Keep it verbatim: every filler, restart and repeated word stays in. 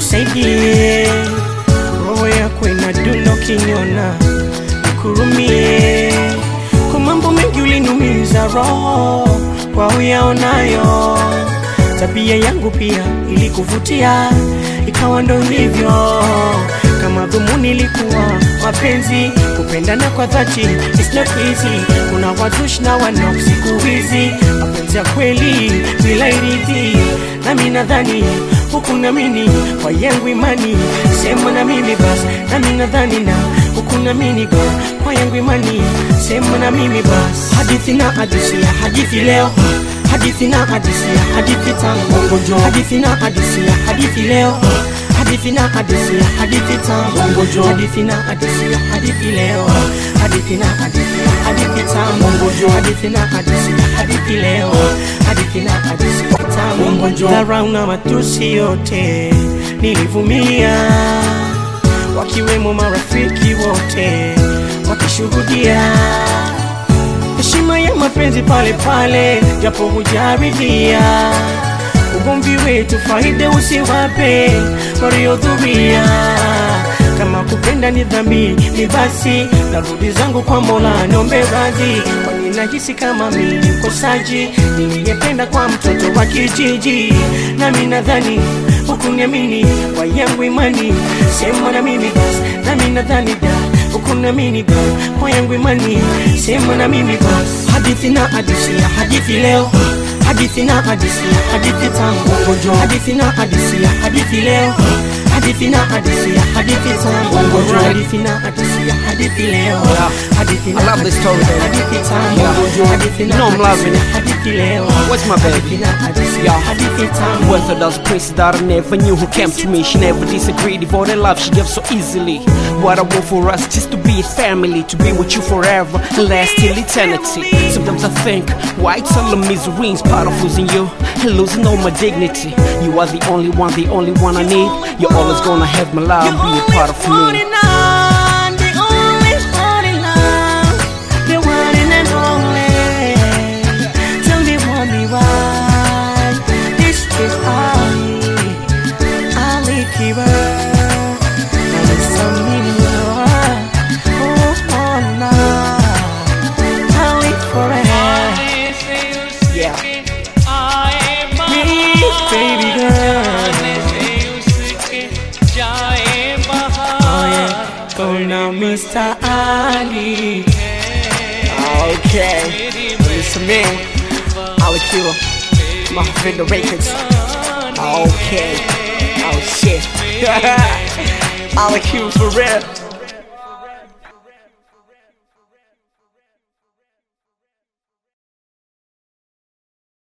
nikusaidie, roho yako inadunda ukiniona, nikurumie. Kwa mambo mengi ulinumiza roho, kwa uyaonayo. Tabia yangu pia ilikuvutia, ikawa ndo hivyo. Kama dhumuni ilikuwa mapenzi, kupendana kwa dhati, it's not easy. Kuna watu na wanao siku hizi, mapenzi ya kweli bila iridhi. Na mimi nadhani huku na mimi kwa yangu imani, sema na mimi basi. Na mimi nadhani na huku na mimi kwa yangu imani, sema na mimi basi. Hadithi na hadithi ya hadithi leo, hadithi na hadithi ya hadithi tangu, hadithi na hadithi ya hadithi leo, hadithi na hadithi ya hadithi tangu, hadithi na hadithi ya hadithi leo, hadithi na hadithi ya hadithi tangu, hadithi na hadithi ya hadithi leo, hadithi na hadithi ya tangu. Dharau na matusi yote nilivumilia, wakiwemo marafiki wote wakishuhudia. Heshima ya mapenzi pale pale, japo hujaridhia. Ugomvi wetu faida usiwape waliodhuria. Kama kupenda ni dhambi, ni basi narudi zangu kwa Mola niombe radhi. Kwani najisi kama mimi ni mkosaji, niliyependa kwa mtoto wa kijiji. Na mimi nadhani hukuniamini kwa yangu imani, sema na mimi basi. Na mimi nadhani da hukuniamini kwa yangu imani, sema na mimi basi. Hadithi na hadithi ya hadithi leo, hadithi na hadithi ya hadithi tangu, hadithi na hadithi ya hadithi leo, hadithi na hadithi ya hadithi tangu, hadithi na hadithi ya hadithi leo, hadithi na hadithi ya hadithi tangu, hadithi na hadithi ya hadithi leo. What's my baby? Yeah. Whether those princes that I never knew who came to me, she never disagreed. Devoted love she gave so easily. What I want for us just to be a family, to be with you forever and last till eternity. Sometimes I think, why it's all the misery in spite of losing you and losing all my dignity. You are the only one, the only one I need. You're always gonna have my love, be a part of me. Mister Ali. Okay, listen me, I'll kill my favorite records. Okay, oh shit, I'll kill for real.